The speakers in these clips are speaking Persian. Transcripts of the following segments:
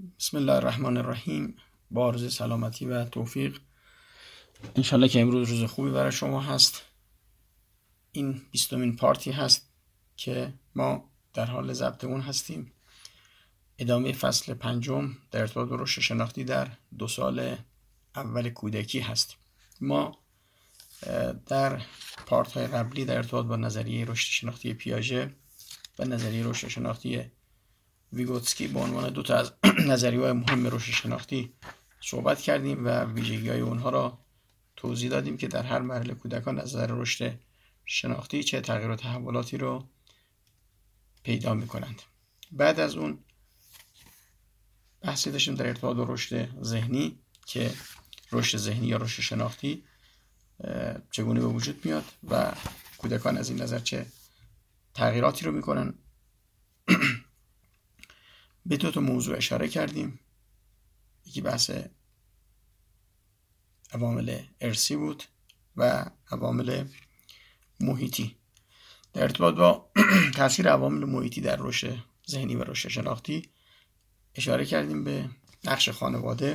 بسم الله الرحمن الرحیم. با عرض سلامتی و توفیق، انشالله که امروز روز خوبی برای شما هست. این 20مین پارتی هست که ما در حال ضبط اون هستیم. ادامه فصل 5 در ارتباط با رشد شناختی در 2 سال اول کودکی هست. ما در پارت های قبلی در ارتباط با نظریه رشد شناختی پیاژه و نظریه رشد شناختی ویگوتسکی به عنوان 2 تا از نظریه‌های مهم رشد شناختی صحبت کردیم و ویژگی‌های اونها را توضیح دادیم که در هر مرحله کودکان از نظر رشد شناختی چه تغییر و تحولاتی رو پیدا می‌کنند. بعد از اون بحثی داشتیم در ارتباط با رشد ذهنی که رشد ذهنی یا رشد شناختی چگونه به وجود میاد و کودکان از این نظر چه تغییراتی رو می‌کنن. به 2 تا موضوع اشاره کردیم. یکی بحث عوامل ارثی بود و عوامل محیطی. در ارتباط با تاثیر عوامل محیطی در رشد ذهنی و رشد شناختی اشاره کردیم به نقش خانواده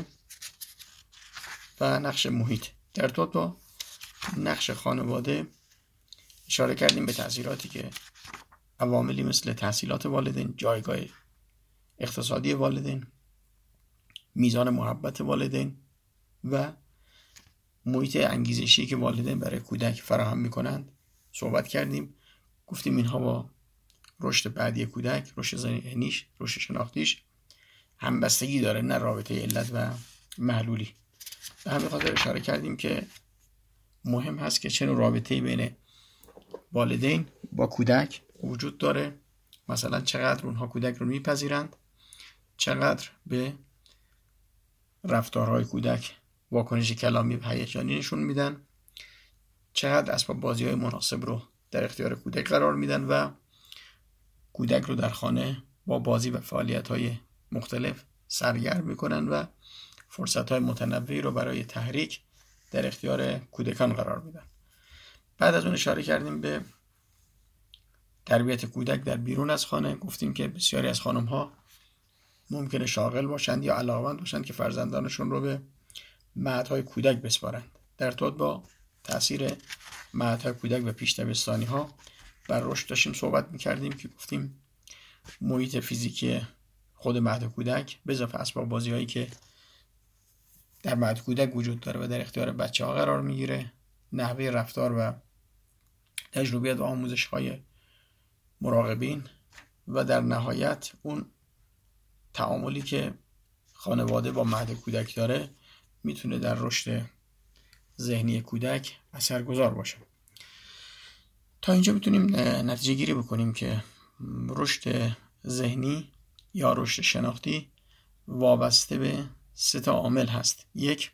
و نقش محیط. در ارتباط با نقش خانواده اشاره کردیم به تاثیراتی که عواملی مثل تحصیلات والدین، جایگاه اقتصادی والدین، میزان محبت والدین و محیط انگیزشی که والدین برای کودک فراهم میکنند صحبت کردیم. گفتیم اینها با رشد بعدی کودک، رشد ذهنیش، رشد شناختیش همبستگی داره، نه رابطه علت و معلولی. به همین خاطر اشاره کردیم که مهم هست که چه نوع رابطه‌ای بین والدین با کودک وجود داره. مثلا چقدر اونها کودک رو میپذیرند، چقدر به رفتارهای کودک واکنش کلامی و هیجانی نشون میدن، چقدر اسباب بازی‌های مناسب رو در اختیار کودک قرار میدن و کودک رو در خانه با بازی و فعالیت‌های مختلف سرگرم میکنن و فرصت‌های متنوعی رو برای تحریک در اختیار کودکان قرار میدن. بعد از اون اشاره کردیم به تربیت کودک در بیرون از خانه. گفتیم که بسیاری از خانم‌ها ممکنه شاغل باشند یا علاقه‌مند باشند که فرزندانشون رو به معهدهای کودک بسپارند. در ارتباط با تاثیر معهدهای کودک و پیش دبستانی‌ها بر رشد داشتیم صحبت می‌کردیم که گفتیم محیط فیزیکی خود معهد کودک به اضافه اسباب بازی‌هایی که در معهد کودک وجود داره و در اختیار بچه‌ها قرار می‌گیره، نحوه رفتار و تجربیات و آموزش‌های مراقبین و در نهایت اون تعاملی که خانواده با معهد کودک داره میتونه در رشد ذهنی کودک اثرگذار باشه. تا اینجا میتونیم نتیجه گیری بکنیم که رشد ذهنی یا رشد شناختی وابسته به 3 تا عامل هست. 1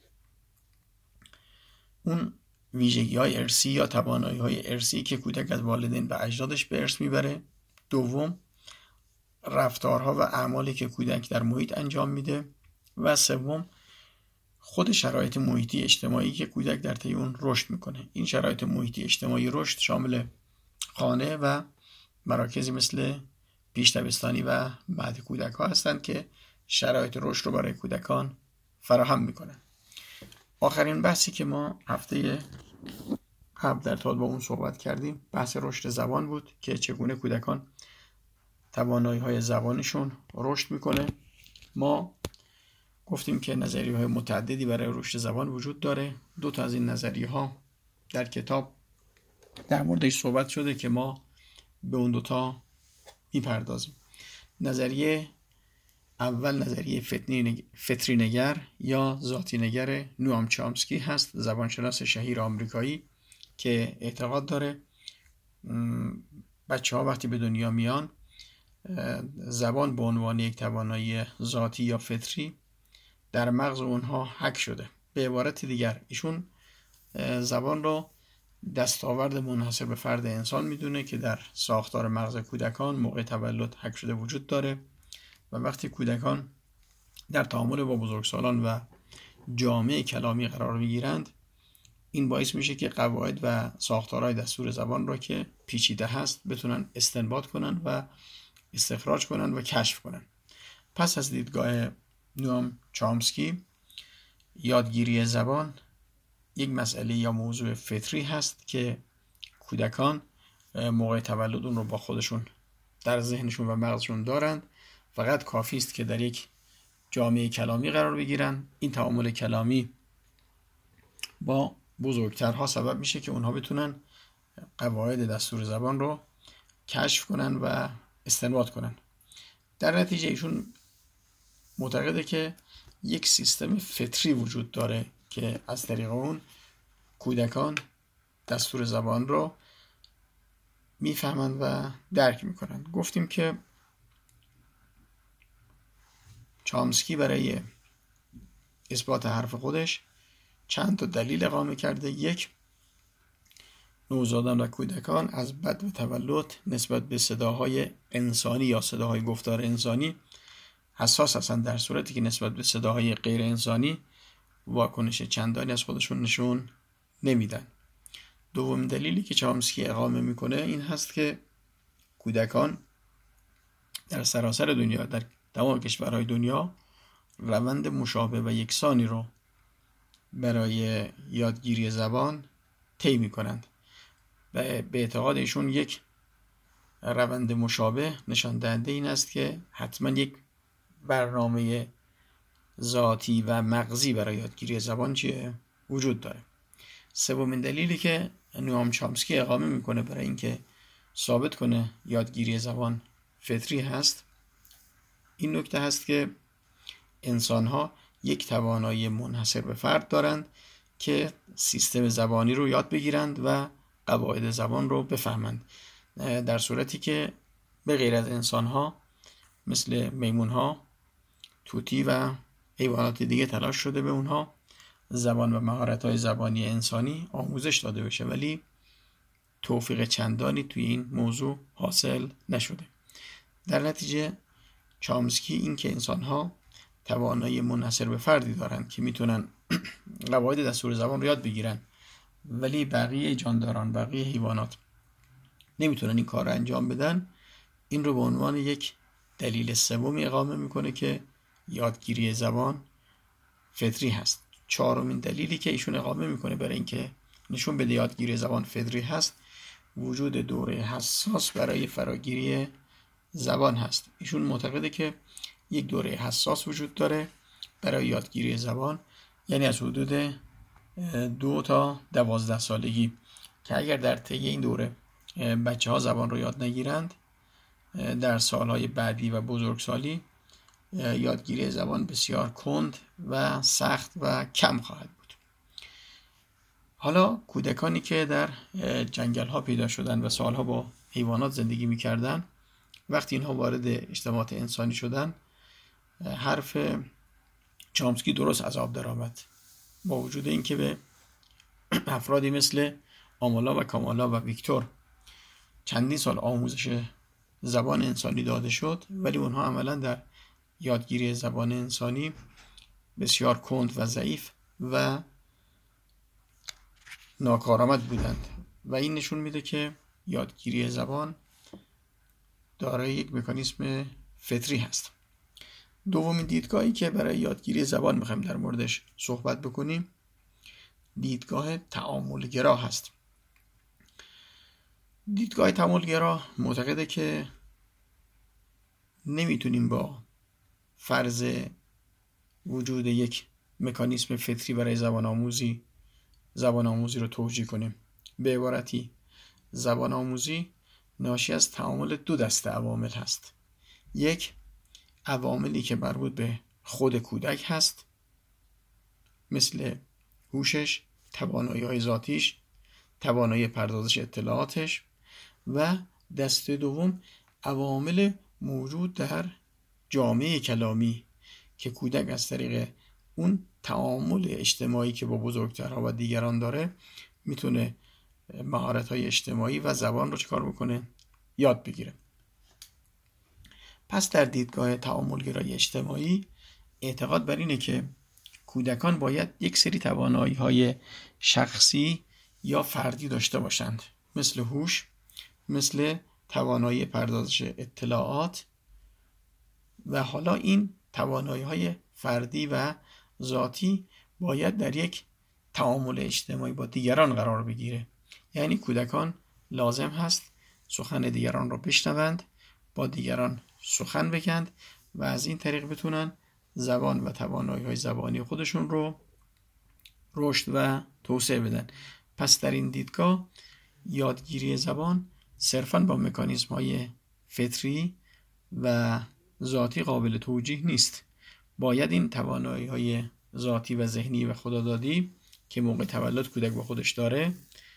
اون ویژگی‌های ارثی یا توانایی‌های ارثی که کودک از والدین و اجدادش به ارث میبره. 2 رفتارها و اعمالی که کودک در محیط انجام میده و 3 خود شرایط محیطی اجتماعی که کودک در طی اون رشد میکنه. این شرایط محیطی اجتماعی رشد شامل خانه و مراکزی مثل پیش دبستانی و معهد کودک ها هستند که شرایط رشد رو برای کودکان فراهم میکنن. آخرین بحثی که ما هفته قبل در ارتباط با اون صحبت کردیم بحث رشد زبان بود که چگونه کودکان توانایی‌های زبانشون رشد میکنه. ما گفتیم که نظریه‌های متعددی برای رشد زبان وجود داره. 2 تا از این نظریه‌ها در کتاب در موردش صحبت شده که ما به اون 2 تا میپردازیم. نظریه اول نظریه فطری نگر یا ذاتی نگر نوام چامسکی هست، زبانشناس شهیر آمریکایی که اعتقاد داره بچه‌ها وقتی به دنیا میان زبان به عنوان یک توانایی ذاتی یا فطری در مغز اونها حک شده. به عبارت دیگر ایشون زبان رو دستاورد منحصر به فرد انسان میدونه که در ساختار مغز کودکان موقع تولد حک شده وجود داره و وقتی کودکان در تعامل با بزرگسالان و جامعه کلامی قرار میگیرند این باعث میشه که قواعد و ساختارهای دستور زبان را که پیچیده هست بتونن استنباط کنن و استخراج کنن و کشف کنن پس از دیدگاه نوام چامسکی، یادگیری زبان یک مسئله یا موضوع فطری هست که کودکان موقع تولد اون رو با خودشون در ذهنشون و مغزشون دارند. فقط کافی است که در یک جامعه کلامی قرار بگیرن. این تعامل کلامی با بزرگترها سبب میشه که اونها بتونن قواعد دستور زبان رو کشف کنن و استنباط کنن. در نتیجه ایشون معتقده که یک سیستم فطری وجود داره که از طریق اون کودکان دستور زبان رو میفهمند و درک میکنند. گفتیم که چامسکی برای اثبات حرف خودش چند تا دلیل اقامه کرده. یک، نوزادان و کودکان از بدو تولد نسبت به صداهای انسانی یا صداهای گفتار انسانی حساس هستند، در صورتی که نسبت به صداهای غیر انسانی واکنش چندانی از خودشون نشون نمیدن. دوم دلیلی که چامسکی اقامه میکنه این هست که کودکان در سراسر دنیا، در تمام کشورهای دنیا، روند مشابه و یکسانی رو برای یادگیری زبان طی میکنند و به اعتقاد ایشون یک روند مشابه نشان دهنده این است که حتما یک برنامه ذاتی و مغزی برای یادگیری زبان وجود داره. سومین دلیلی که نوام چامسکی اقامه میکنه برای اینکه ثابت کنه یادگیری زبان فطری هست، این نکته هست که انسان‌ها یک توانایی منحصر به فرد دارند که سیستم زبانی رو یاد بگیرند و قواعد زبان رو بفهمند، در صورتی که به غیر از انسان‌ها مثل میمون‌ها، طوطی و حیوانات دیگه تلاش شده به اونها زبان و مهارت‌های زبانی انسانی آموزش داده بشه، ولی توفیق چندانی توی این موضوع حاصل نشده. در نتیجه چامسکی این که انسان‌ها توانایی منحصر به فردی دارند که میتونن قواعد دستور زبان رو یاد بگیرن، ولی بقیه جانداران، بقیه حیوانات نمیتونن این کار رو انجام بدن، این رو به عنوان یک دلیل سومی اقامه میکنه که یادگیری زبان فطری هست. چهارمین دلیلی که ایشون اقامه میکنه برای اینکه نشون بده یادگیری زبان فطری هست، وجود دوره حساس برای فراگیری زبان هست. ایشون معتقده که یک دوره حساس وجود داره برای یادگیری زبان، یعنی از حدود 2 تا 12 سالگی، که اگر در طی این دوره بچه ها زبان رو یاد نگیرند، در سالهای بعدی و بزرگسالی یادگیری زبان بسیار کند و سخت و کم خواهد بود. حالا کودکانی که در جنگل ها پیدا شدن و سالها با حیوانات زندگی میکردن، وقتی اینها وارد اجتماعات انسانی شدن، حرف چامسکی درست از آب در آمد، با وجود اینکه به افرادی مثل آمالا و کامالا و ویکتور چندین سال آموزش زبان انسانی داده شد، ولی اونها عملا در یادگیری زبان انسانی بسیار کند و ضعیف و ناکارآمد بودند و این نشون میده که یادگیری زبان دارای یک مکانیسم فطری هست. دومین دیدگاهی که برای یادگیری زبان میخوایم در موردش صحبت بکنیم، دیدگاه تعاملگرا هست. دیدگاه تعاملگرا معتقده که نمیتونیم با فرض وجود یک مکانیسم فطری برای زبان آموزی رو توجیه کنیم. به عبارتی، زبان آموزی ناشی از تعامل 2 دسته عوامل هست. یک، عواملی که مربوط به خود کودک هست، مثل هوشش، توانایی‌های ذاتیش، توانایی پردازش اطلاعاتش، و دسته دوم عوامل موجود در جامعه کلامی که کودک از طریق اون تعامل اجتماعی که با بزرگترها و دیگران داره میتونه مهارت‌های اجتماعی و زبان رو چکار بکنه؟ یاد بگیره. پس در دیدگاه تعاملگرای اجتماعی اعتقاد بر اینه که کودکان باید یک سری توانایی‌های شخصی یا فردی داشته باشند، مثل هوش، مثل توانایی پردازش اطلاعات و حالا این توانایی‌های فردی و ذاتی باید در یک تعامل اجتماعی با دیگران قرار بگیره. یعنی کودکان لازم هست سخن دیگران رو بشنوند، با دیگران سخن بگند و از این طریق بتونن زبان و توانایی‌های زبانی خودشون رو رشد و توسعه بدن. پس در این دیدگاه یادگیری زبان صرفاً با مکانیزم‌های فطری و ذاتی قابل توجیه نیست. باید این توانایی‌های ذاتی و ذهنی و خدادادی که موقع تولد کودک با خودش داره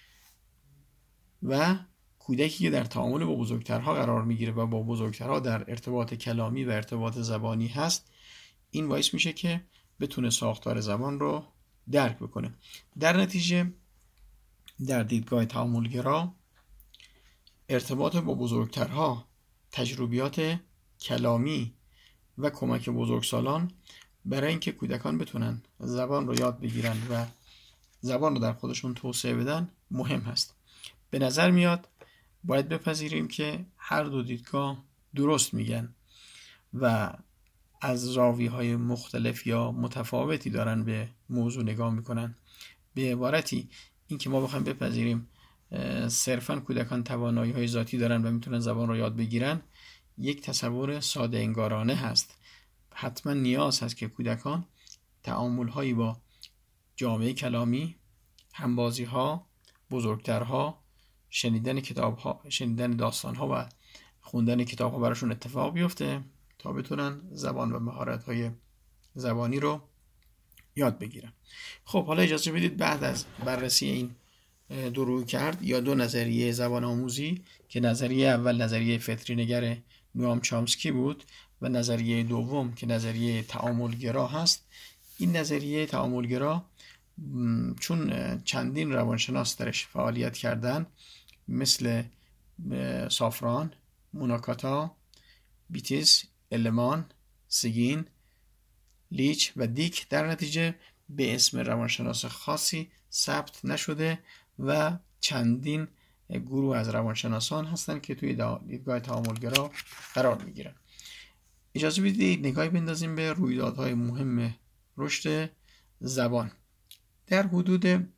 و کودکی که در تعامل با بزرگترها قرار میگیره و با بزرگترها در ارتباط کلامی و ارتباط زبانی هست، این باعث میشه که بتونه ساختار زبان رو درک بکنه. در نتیجه در دیدگاه تعاملگرا ارتباط با بزرگترها، تجربیات کلامی و کمک بزرگسالان برای اینکه کودکان بتونن زبان رو یاد بگیرن و زبان رو در خودشون توسعه بدن مهم هست. به نظر میاد باید بپذیریم که هر دو دیدگاه درست میگن و از زاویه‌های مختلف یا متفاوتی دارن به موضوع نگاه میکنن. به عبارتی این که ما بخوایم بپذیریم صرفاً کودکان توانایی‌های ذاتی دارن و میتونن زبان رو یاد بگیرن یک تصور ساده انگارانه هست. حتما نیاز هست که کودکان تعامل‌هایی با جامعه کلامی، همبازی‌ها، بزرگترها، شنیدن کتاب‌ها، شنیدن داستان‌ها و خوندن کتاب‌ها براشون اتفاق بیفته تا بتونن زبان و مهارت‌های زبانی رو یاد بگیرن. خب حالا اجازه بدید بعد از بررسی این دو رویکرد یا دو نظریه زبان آموزی که نظریه اول نظریه فطری نگر نوام چامسکی بود و نظریه دوم که نظریه تعاملگرا هست، این نظریه تعاملگرا چون چندین روانشناس درش فعالیت کردن مثل سافران، موناکاتا، بیتیس، المان، سیگین، لیچ و دیک در نتیجه به اسم روانشناس خاصی ثبت نشده و چندین گروه از روانشناسان هستند که توی دیدگاه تعاملگرا قرار میگیرن. اجازه بدید نگاهی بندازیم به رویدادهای مهم رشد زبان. در حدود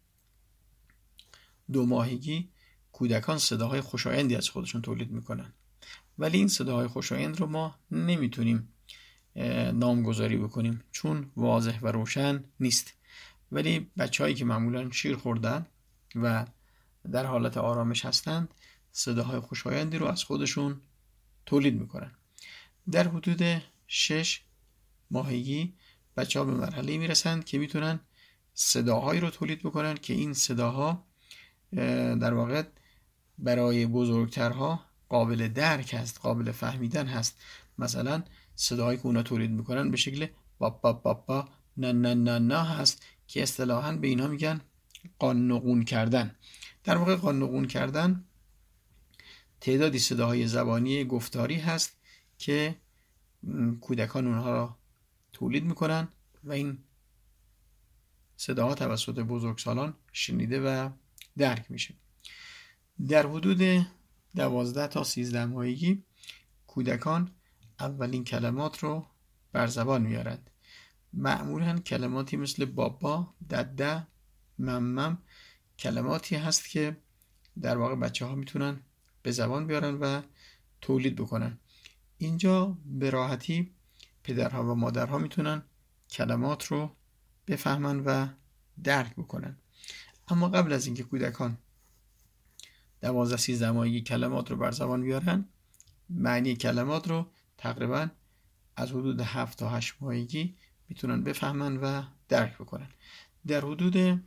2 ماهگی کودکان صداهای خوشایندی از خودشون تولید میکنن، ولی این صداهای خوشایند رو ما نمیتونیم نامگذاری بکنیم چون واضح و روشن نیست. ولی بچه‌هایی که معمولاً شیر خوردن و در حالت آرامش هستند صداهای خوشایندی رو از خودشون تولید میکنن. در حدود 6 ماهگی بچه‌ها به مرحله میرسند که میتونن صداهایی رو تولید بکنن که این صداها در واقع برای بزرگترها قابل درک هست، قابل فهمیدن هست. مثلا صداهایی که اونا تولید میکنن به شکل بابا بابا نه نه نه نه هست که اصطلاحاً به اینا میگن قانقون کردن. در واقع قانقون کردن تعدادی صداهای زبانی گفتاری هست که کودکان اونها را تولید میکنن و این صداها توسط بزرگسالان شنیده و درک میشه. در حدود 12 تا 13 ماهگی کودکان اولین کلمات رو بر زبان میارند. معمولاً کلماتی مثل بابا، دده، ممم کلماتی هست که در واقع بچه ها میتونن به زبان بیارن و تولید بکنن. اینجا به راحتی پدرها و مادرها میتونن کلمات رو بفهمن و درک بکنن. اما قبل از اینکه کودکان 12-13 ماهگی کلمات رو بر زبان بیارن، معنی کلمات رو تقریبا از حدود 7 تا 8 ماهگی میتونن بفهمن و درک بکنن. در حدود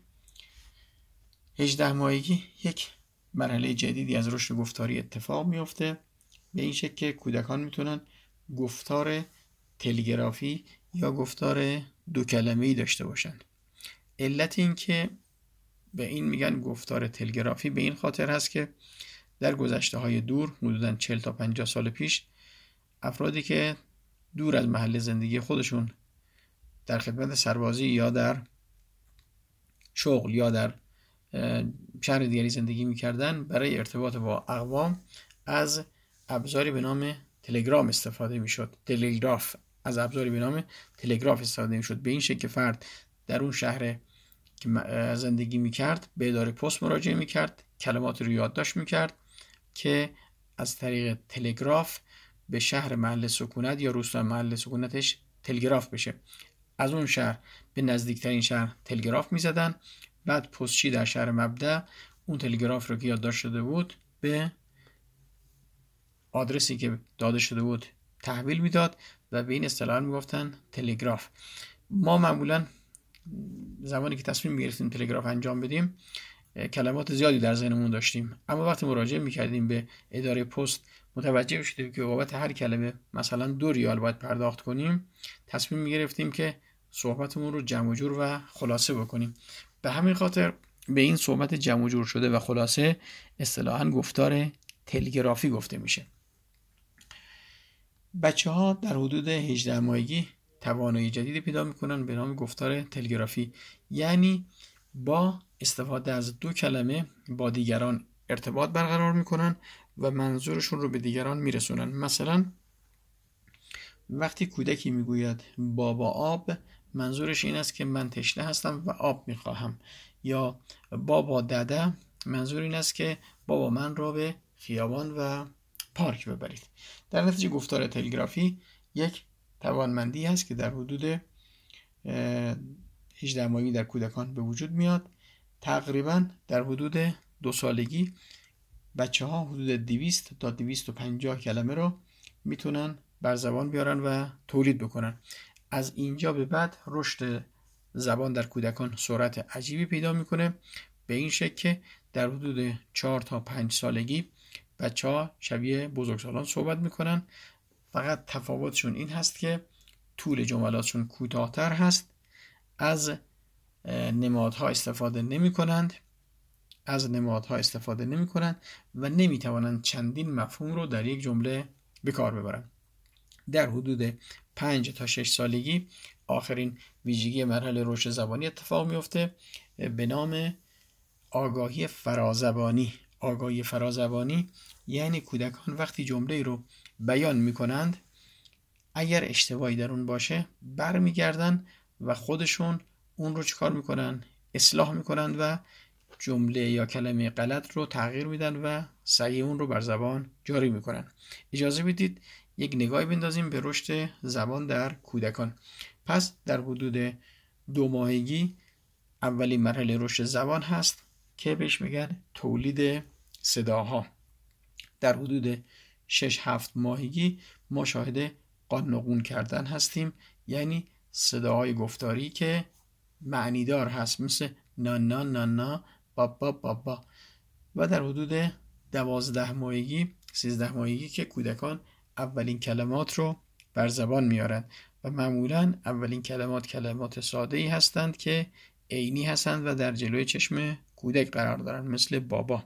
18 ماهگی یک مرحله جدیدی از رشد گفتاری اتفاق میفته، به این شکل که کودکان میتونن گفتار تلگرافی یا گفتار 2 کلمه‌ای داشته باشن. علت این که به این میگن گفتار تلگرافی به این خاطر هست که در گذشته‌های دور حدوداً 40 تا 50 سال پیش افرادی که دور از محل زندگی خودشون در خدمت سربازی یا در شغل یا در شهر دیگری زندگی میکردن برای ارتباط با اقوام از ابزاری به نام تلگرام استفاده میشد، تلگراف، از ابزاری به نام تلگراف استفاده میشد، به این شکل که فرد در اون شهر که زندگی میکرد به اداره پست مراجعه میکرد، کلمات رو یادداشت میکرد که از طریق تلگراف به شهر محل سکونت یا روستا محل سکونتش تلگراف بشه. از اون شهر به نزدیکترین شهر تلگراف میزدن، بعد پستچی در شهر مبدأ اون تلگراف رو که یادداشت شده بود به آدرسی که داده شده بود تحویل میداد و به این اصطلاح میگفتن تلگراف. ما معمولا زمانی که تصمیم میگرفتیم تلگراف انجام بدیم کلمات زیادی در ذهنمون داشتیم، اما وقتی مراجعه میکردیم به اداره پست متوجه شدیم که بابت هر کلمه مثلا 2 ریال باید پرداخت کنیم، تصمیم میگرفتیم که صحبتمون رو جمع و جور و خلاصه بکنیم. به همین خاطر به این صحبت جمع و جور شده و خلاصه اصطلاحاً گفتار تلگرافی گفته میشه. بچه‌ها در حدود 18 ماهگی توانایی جدیدی پیدا میکنن به نام گفتار تلگرافی، یعنی با استفاده از 2 کلمه با دیگران ارتباط برقرار میکنن و منظورشون رو به دیگران میرسونن. مثلا وقتی کودکی میگوید بابا آب، منظورش این است که من تشنه هستم و آب میخواهم، یا بابا دده، منظور این است که بابا من رو به خیابان و پارک ببرید. در نتیجه گفتار تلگرافی یک توانمندی هست که در حدود 18 ماهگی در کودکان به وجود میاد. تقریبا در حدود 2 سالگی بچه ها حدود 200 تا 250 کلمه رو میتونن بر زبان بیارن و تولید بکنن. از اینجا به بعد رشد زبان در کودکان سرعت عجیبی پیدا میکنه، به این شکل که در حدود 4 تا 5 سالگی بچه ها شبیه بزرگسالان صحبت میکنن، فقط تفاوتشون این هست که طول جملاتشون کوتاه‌تر هست، از نمادها استفاده نمی کنند و نمی توانند چندین مفهوم رو در یک جمله به کار ببرند. در حدود 5 تا 6 سالگی آخرین ویژگی مرحله رشد زبانی اتفاق میفته به نام آگاهی فرازبانی. آگاهی فرازبانی یعنی کودکان وقتی جمله رو بیان میکنند اگر اشتباهی در اون باشه برمیگردن و خودشون اون رو چیکار میکنن؟ اصلاح میکنن و جمله یا کلمه غلط رو تغییر میدن و صحیح اون رو بر زبان جاری میکنن. اجازه بدید یک نگاهی بندازیم به رشد زبان در کودکان. پس در حدود 2 ماهگی اولین مرحله رشد زبان هست که بهش میگن تولید صداها. در حدود 6-7 ماهگی ما شاهد قانقون کردن هستیم، یعنی صداهای گفتاری که معنیدار هست، مثل نانا نانا، بابا بابا. و در حدود 12 ماهگی 13 ماهگی که کودکان اولین کلمات رو بر زبان میارن و معمولا اولین کلمات ساده‌ای هستند که عینی هستند و در جلوی چشم کودک قرار دارن، مثل بابا.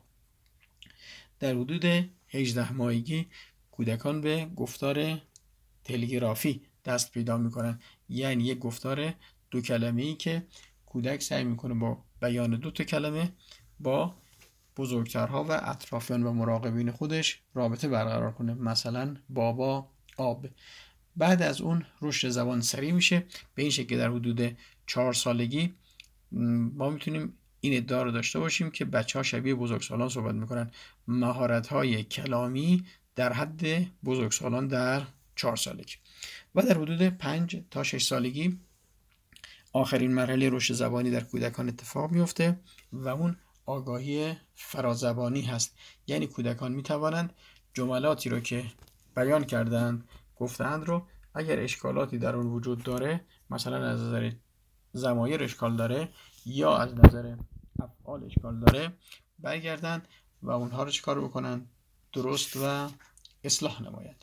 در حدود 18 ماهگی کودکان به گفتار تلگرافی دست پیدا میکنن، یعنی یک گفتار 2 کلمه‌ای که کودک سعی میکنه با بیان 2 تا کلمه با بزرگترها و اطرافیان و مراقبین خودش رابطه برقرار کنه، مثلا بابا آب. بعد از اون رشد زبان سریع میشه به این شکل در حدود 4 سالگی ما میتونیم این ادعا رو داشته باشیم که بچه‌ها شبیه بزرگسالان صحبت میکنن. مهارت‌های کلامی در حد بزرگسالان در 4 سالگی. و در حدود 5 تا 6 سالگی آخرین مرحله رشد زبانی در کودکان اتفاق میفته و اون آگاهی فرازبانی هست، یعنی کودکان میتوانند جملاتی رو که بیان کردند گفتند رو اگر اشکالاتی در اون وجود داره، مثلا از نظر ضمایر اشکال داره یا از نظر افعال اشکال داره، برگردن و اونها رو چیکار بکنن؟ درست و اصلاح نمایند.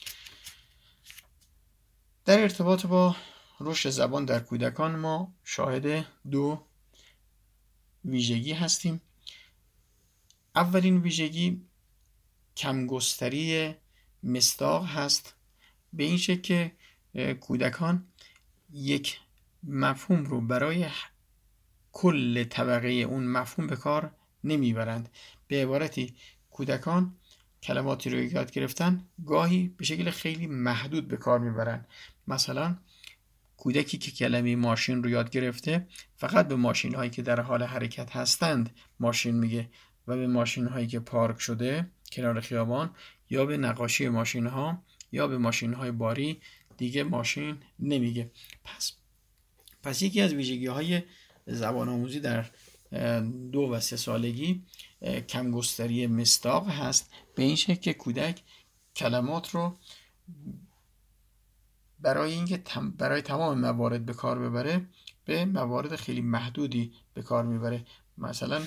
در ارتباط با رشد زبان در کودکان ما شاهد 2 ویژگی هستیم. اولین ویژگی کمگستری مصداق هست، به این شکل که کودکان یک مفهوم رو برای کل طبقه اون مفهوم به کار نمیبرند. به عبارتی کودکان کلماتی رو یاد گرفتن گاهی به شکل خیلی محدود به کار میبرن. مثلا کودکی که کلمه ماشین رو یاد گرفته فقط به ماشین هایی که در حال حرکت هستند ماشین میگه و به ماشین هایی که پارک شده کنار خیابان یا به نقاشی ماشین ها یا به ماشین های باری دیگه ماشین نمیگه. پس یکی از ویژگی های زبان آموزی در 2 و 3 سالگی کمگستری مصداق هست، به این شکل که کودک کلمات رو برای اینکه برای تمام موارد به کار ببره به موارد خیلی محدودی به کار میبره. مثلا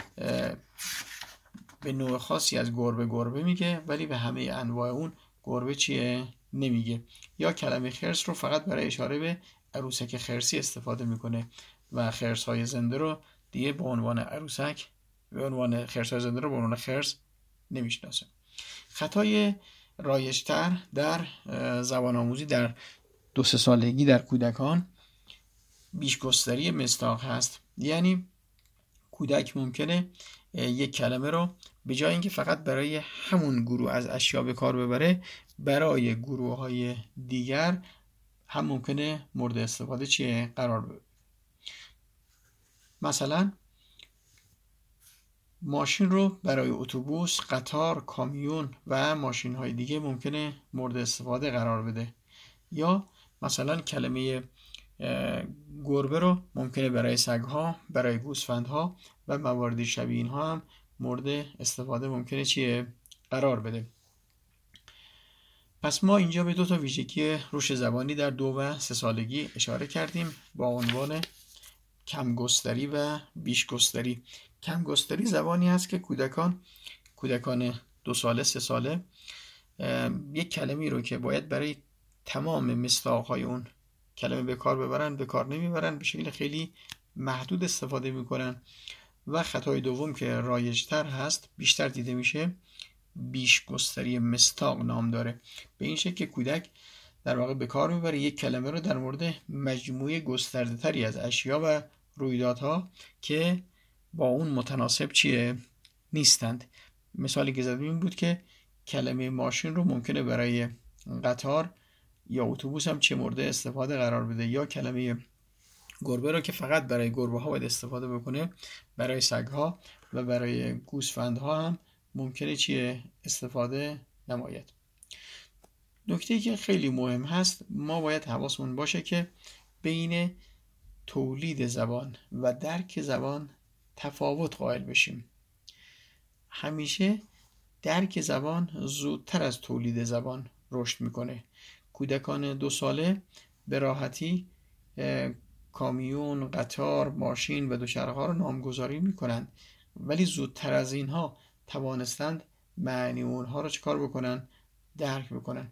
به نوع خاصی از گربه میگه ولی به همه انواع اون گربه چیه نمیگه. یا کلمه خرس رو فقط برای اشاره به عروسک خرسی استفاده میکنه و خرس های زنده رو دیگه به عنوان عروسک به عنوان خرس های زنده رو به عنوان خرس نمیشناسه. خطای رایج‌تر در زبان آموزی در 2-3 سالگی در کودکان بیشگستری مصداق هست. یعنی کودک ممکنه یک کلمه رو به جای اینکه فقط برای همون گروه از اشیا به کار ببره برای گروه های دیگر هم ممکنه مورد استفاده قرار بده. مثلا ماشین رو برای اتوبوس، قطار، کامیون و ماشین های دیگه ممکنه مورد استفاده قرار بده. یا مثلا کلمه گربه رو ممکنه برای سگ‌ها، برای گوسفندها و مواردی شبیه اینها هم مورد استفاده ممکنه قرار بده. پس ما اینجا به 2 تا ویژگی رشد زبانی در 2 و 3 سالگی اشاره کردیم با عنوان کمگستری و بیشگستری. کمگستری زبانی هست که کودکان 2 ساله 3 ساله یک کلمی رو که باید برای تمام مصداق‌های اون کلمه به کار ببرن به کار نمیبرن، به شکل خیلی محدود استفاده میکنن. و خطای دوم که رایج‌تر هست بیشتر دیده میشه بیشگستری مصداق نام داره. به این شکل که کودک در واقع به کار میبره یک کلمه رو در مورد مجموعه گسترده تری از اشیا و رویدادها که با اون متناسب نیستند. مثالی که زدم این بود که کلمه ماشین رو ممکنه برای قطار یا اتوبوس هم مورد استفاده قرار بده، یا کلمه گربه رو که فقط برای گربه ها باید استفاده بکنه برای سگ ها و برای گوسفند ها هم ممکنه استفاده نماید. نکته‌ای که خیلی مهم هست، ما باید حواسمون باشه که بین تولید زبان و درک زبان تفاوت قائل بشیم. همیشه درک زبان زودتر از تولید زبان رشد میکنه. کودکان 2 ساله به راحتی کامیون، قطار، ماشین و دوچرخه‌ها رو نامگذاری میکنن، ولی زودتر از اینها توانستند معنی اونها رو چکار بکنن؟ درک بکنن.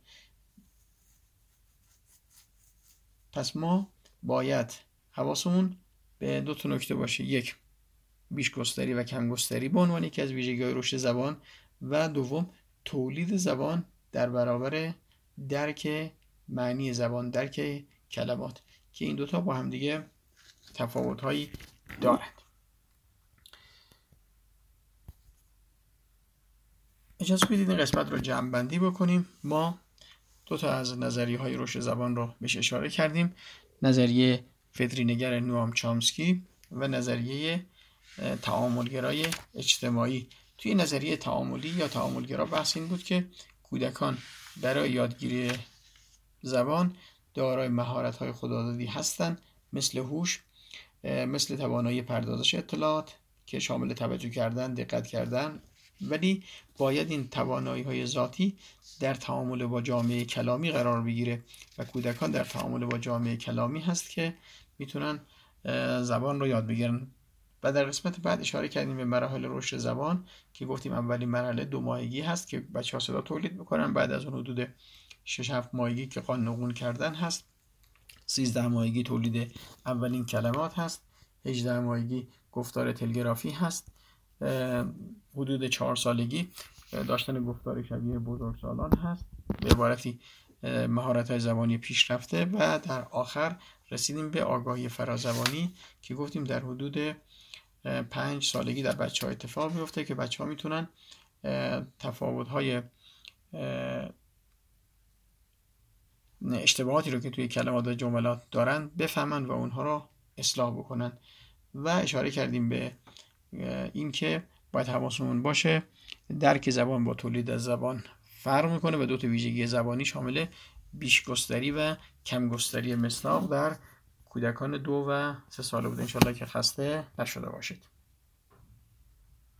پس ما باید حواسمون به 2 تا نکته باشه: یک، بیشگستری و کمگستری به عنوان یکی از ویژگی‌های رشد زبان، و دوم، تولید زبان در برابر درک معنی زبان، درک کلمات، که این 2 تا با هم دیگه تفاوت‌هایی دارند. اجازه بدید این قسمت رو جمع‌بندی بکنیم. ما 2 تا از نظریه‌های رشد زبان رو بهش اشاره کردیم: نظریه فطری‌نگر نوام چامسکی و نظریه تعاملگرای اجتماعی. توی نظریه تعاملی یا تعاملگرا بحث این بود که کودکان برای یادگیری زبان دارای مهارت‌های خودآزادی هستند، مثل هوش، مثل توانایی پردازش اطلاعات که شامل توجه کردن، دقت کردن، ولی باید این توانایی‌های ذاتی در تعامل با جامعه کلامی قرار بگیره و کودکان در تعامل با جامعه کلامی هست که میتونن زبان رو یاد بگیرن. و در قسمت بعد اشاره کردیم به مراحل رشد زبان که گفتیم اولین مرحله 2 ماهگی هست که بچه‌ها صدا تولید میکنن، بعد از اون حدود 6-7 ماهگی که قانون کردن هست، 13 ماهگی تولید اولین کلمات هست، 18 ماهگی گفتار تلگرافی هست، حدود 4 سالگی داشتن گفتار شبیه بزرگسالان هست، به عبارتی مهارت‌های زبانی پیشرفته، و در آخر رسیدیم به آگاهی فرازبانی که گفتیم در حدود 5 سالگی در بچه‌ها اتفاق میفته که بچه‌ها میتونن تفاوت‌های اشتباهاتی رو که توی کلمات و جملات دارن بفهمن و اونها رو اصلاح بکنن. و اشاره کردیم به این که باید حواسمون باشه درک زبان با تولید از زبان فرق میکنه و دو تا ویژگی زبانی شامل بیشگستری و کمگستری مصداق در کودکان 2 و 3 ساله بوده. انشالله که خسته نشده باشید.